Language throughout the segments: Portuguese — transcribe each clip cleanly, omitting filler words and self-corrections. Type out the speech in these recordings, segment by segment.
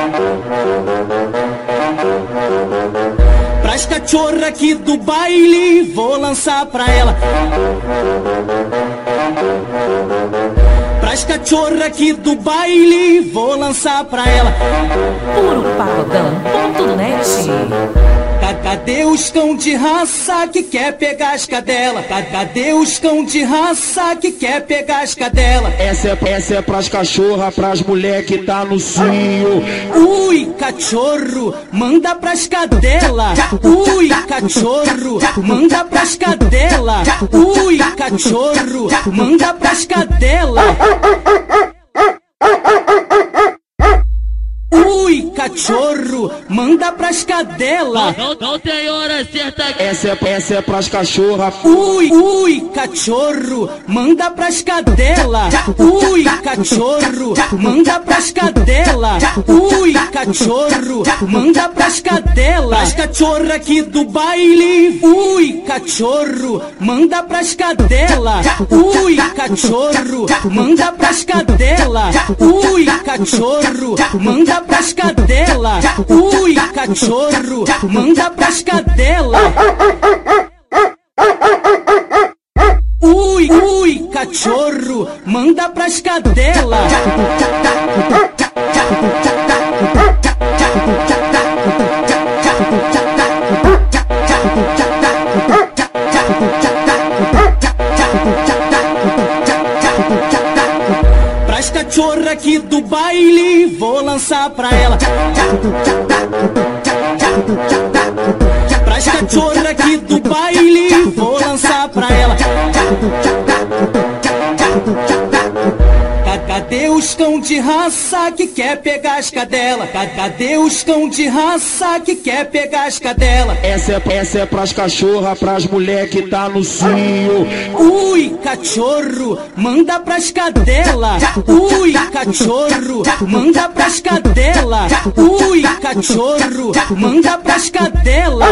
Pras cachorra aqui do baile, vou lançar pra ela. Pras cachorra aqui do baile, vou lançar pra ela. Puro pagodão.net. Cadê os cão de raça que quer pegar as cadela? Cadê os cão de raça que quer pegar as cadela? Essa é pras cachorra, pras mulher que tá no cio. Ui, cachorro, manda pras cadela. Ui, cachorro, manda pras cadela. Ui, cachorro, manda pras cadela. Ui, cachorro, manda pras cadela. Não tem hora certa. Essa é pras cachorra. Ui, cachorro, manda pras cadela. Ui, cachorro, manda pras cadela. Ui, cachorro, manda pras cadela. Pras cachorra aqui do baile. Ui, cachorro, manda pras cadela. Ui, cachorro, manda pras cadela. Ui, cachorro, manda pras cadela. Ui, cachorro, manda pras cadela. Ui, cachorro, manda pras cadela. Pras cachorra aqui do baile, vou lançar pra ela. Pras cachorra aqui do baile, vou lançar pra ela. Cadê os cão de raça que quer pegar as cadela? Cadê os cão de raça que quer pegar as cadela? Essa é pras cachorra, pras mulher que tá no cio. Ui, cachorro, manda pras cadela. Ui, cachorro, manda pras cadela. Ui, cachorro, manda pras cadela.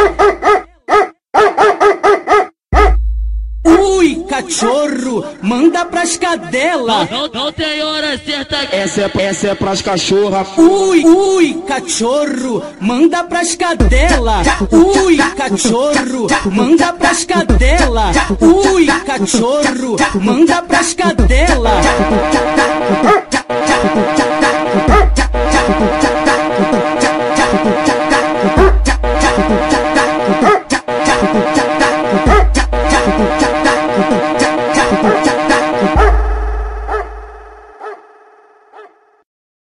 Ui, cachorro, manda pras cadela. Não tem hora certa. Essa é pras cachorra. Ui, cachorro, manda pras cadela. Ui, cachorro, manda pras cadela. Ui, cachorro, manda pras cadela.